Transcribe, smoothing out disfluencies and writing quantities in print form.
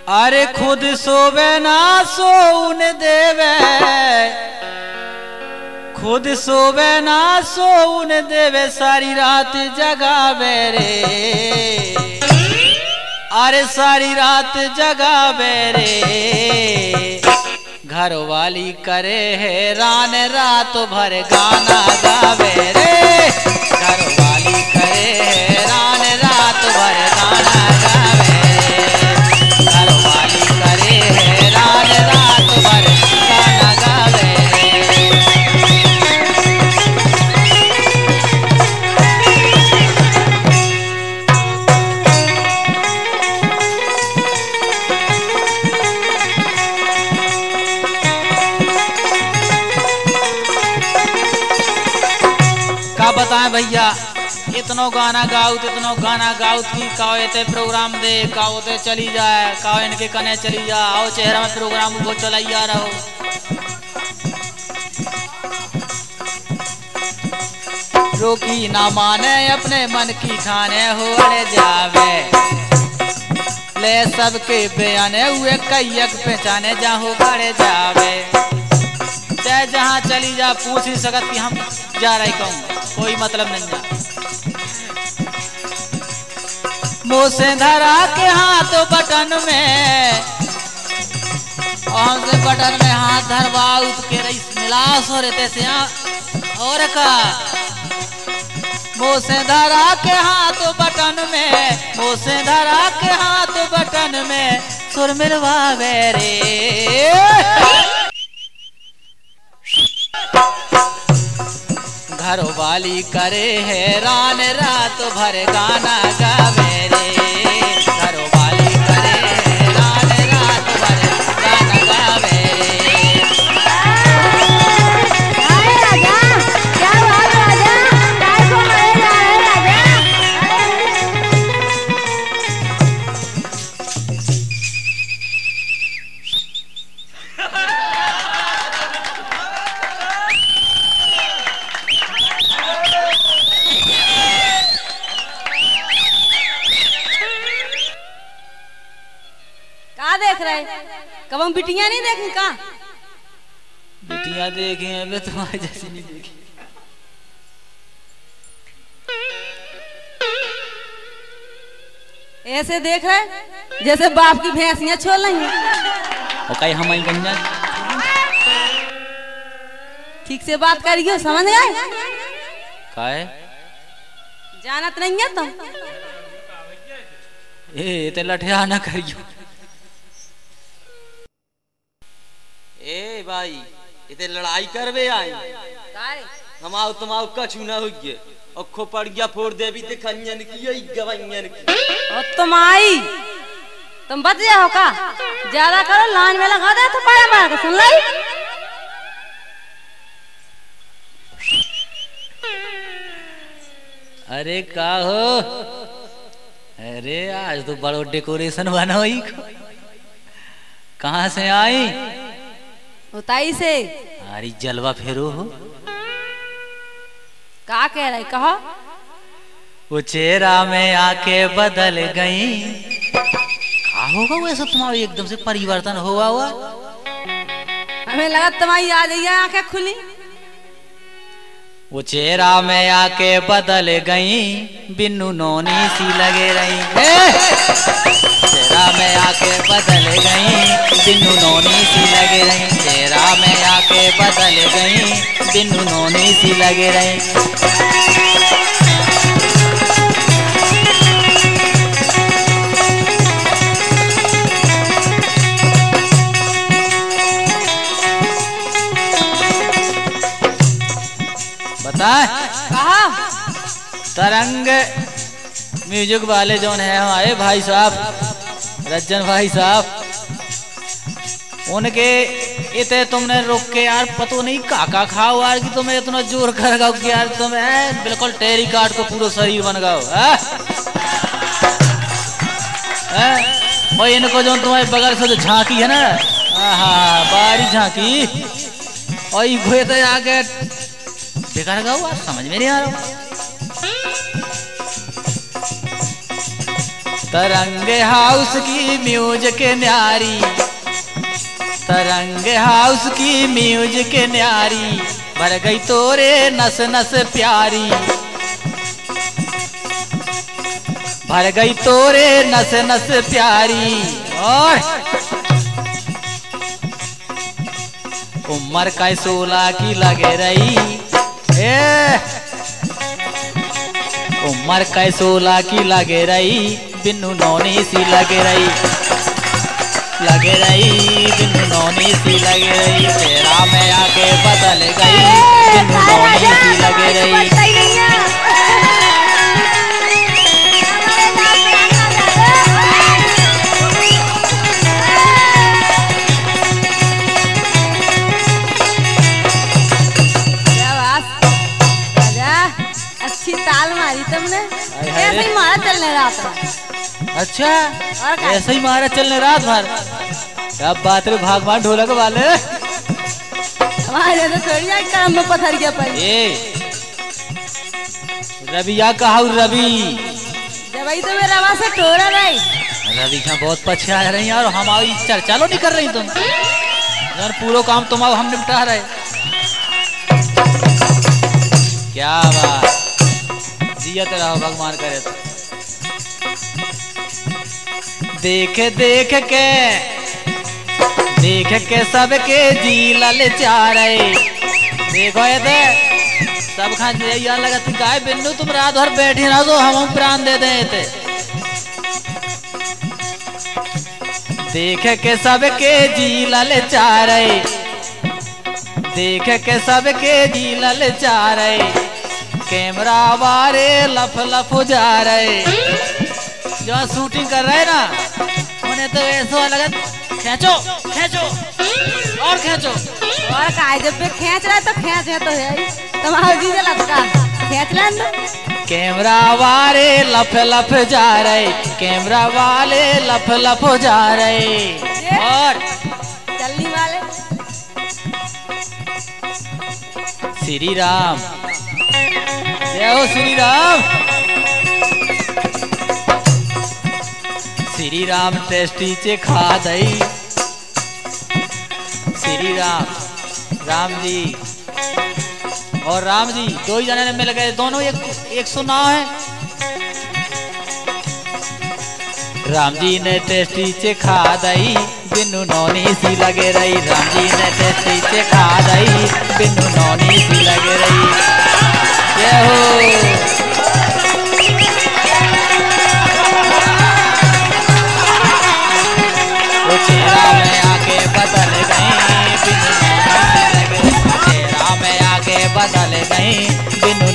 अरे खुद सोवे ना सोउन देवे, खुद सोवे ना सोउन देवे, सारी रात जगावे रे। अरे सारी रात जगावे रे। घर वाली करे हैरान, रात भर गाना गावे रे। घर वाली करे हैरान, रात भर गाना गावे रे। घर वाली करे हैरान, रात भर गाना गावे रे। का बताएं भैया, इतनो गाना गाउत की कावे प्रोग्राम दे कावे चली जाए, कावे इनके कने चली जा, आओ चेहरा में प्रोग्राम को चलाइया रहो। रोकी ना माने अपने मन की ठाने हो अड़े जावे, ले सबके बयाने हुए कैयक पहचाने जाहो गड़े जावे। चाहे जहाँ चली जा पूछ ही सकत कि हम जा रहे कहूँ, कोई मतलब नहीं जा। मुँह से धरा के हाथ बटन में, और से बटन में हाथ धरवा उठ के रही मिलास हो रहे थे और का। मुँह से धरा के हाथ बटन में, मुँह से धरा के हाथ बटन में, सुर मिलवावे रे। घर वाली करे हैरान, रात भर गाना गावे रे। घर वाली करे हैरान, रात भर गाना गावे रे। अरे राजा, क्या बात राजा, काय को मरे जा रहे देख रहे? कब हम बिटिया नहीं देखें का? बिटिया देखे हैं तुम्हारे जैसी नहीं देखी। ऐसे देख रहे जैसे बाप की भैंसियां छोड़ रही हैं। और कहीं हम गंजा ठीक से बात करियो, समझ गए? काहे जानत नहीं है तुम? ए ते लठिया ना करियो। ए भाई इते लड़ाई करवे आई हम आओ तुम आओ कछु ना होइए और खोपड़िया फोड़ देवी ते खंजन की ओई गवैयन की। और तुम आई तुम बच जाओ का? ज्यादा करो लाइन में लगा दे तो पाया मार के सुन लाई। अरे का हो? अरे आज तो बड़ो डेकोरेशन बना हुई। कहाँ से आई? उताई से। अरे जलवा फेरो हो। का कह रही कहो? वो चेहरा में आके बदल गई। क्या होगा वो सब तुम्हारा एकदम से परिवर्तन हुआ हुआ? हमें लगा तुम्हारी आ गई आंखें खुली। वो चेहरा में आके बदल गई, बिन्नू नोनी सी लगे रही। चेहरा में आके बदल गई, बिन्नू नोनी सी लगे रही। चेहरा में आके बदल गई, बिन्नू नोनी सी लगे रही। बताए कहा? तरंग म्यूजिक वाले जो है हमारे भाई साहब रज्जन भाई साहब, उनके इतने तुमने रोक के यार पतो नहीं काका खाओ यार कि तुम्हें इतना जोर कर गाओ कि यार तुम बिल्कुल टेरी काट को पूरा शरीर बन गाओ। और इनको जो तुम्हारे बगल से जो झांकी है ना, बारी झांकी, और ये तो आके बेकार गाओ, समझ में नहीं आ रहा। तरंगे हाउस की म्यूजिक न्यारी, तरंगे हाउस की म्यूजिक न्यारी, भर गई तोरे नस नस प्यारी, भर गई तोरे नस नस प्यारी। और उम्र का 16 की लगे रही, उम्र का 16 की लगे रही, बिन्नू नौनी सी लगे रही, लगे रही बिन्नू नौनी सी लगे रही, तेरा में आके बदल गई, बिन्नू नौनी सी लगे रही। अच्छी ताल मारी तुमने, ऐसे ही मारा चलने रात भर। अच्छा ऐसे ही मारा चलने रात भर, क्या बात रे भागवान ढोलक वाले, हमारे तो थोड़ी आज काम में पत्थर क्या पड़ी। रविया कहा रवि, जब आई तो मेरा वहां से टोरा रही, रवि यहाँ बहुत पछे आ रही हैं और हमारी चर्चा लो नहीं कर रही तुम, यार पूरा काम तुम्हारा हम निपटा रहे। क्या बात, जियत रहो भगवान करे तो। देख देख के सबके जी ललचारे, देखो ये थे सब खान यार लगत गाय बिन्नू तुम रात भर बैठी रहो तो हम प्राण दे देते। देख के सबके जी ललचारे, देख के सबके जी ललचारे, कैमरा वाले लफ लफ जा रहे, जो शूटिंग कर रहे ना उन्हें तो ऐसा लगा खींचो खींचो और खींचो, और काय जब पे खींच रहा है तो खींच है तो है तुम्हारा जी लटका खींच लें। कैमरा वाले लफ लफ जा रहे, कैमरा वाले लफ लफ जा रहे, और चलनी वाले श्री राम, जय हो श्री राम। श्री राम टेस्टी चे खा दई, श्री राम, राम जी और राम जी दो ही जने मिल गए, दोनों एक सुना है। राम जी ने टेस्टी चे खा दई, बिन्नू नौनी सी लगे रही, राम जी ने टेस्टी चे खा दई, बिन्नू नौनी सी लगे रही। जय हो। वो चेहरा में आके बदल गई, बिन्नू नौनी सी लगे रही, चेहरा में आके बदल गई, बिन्नू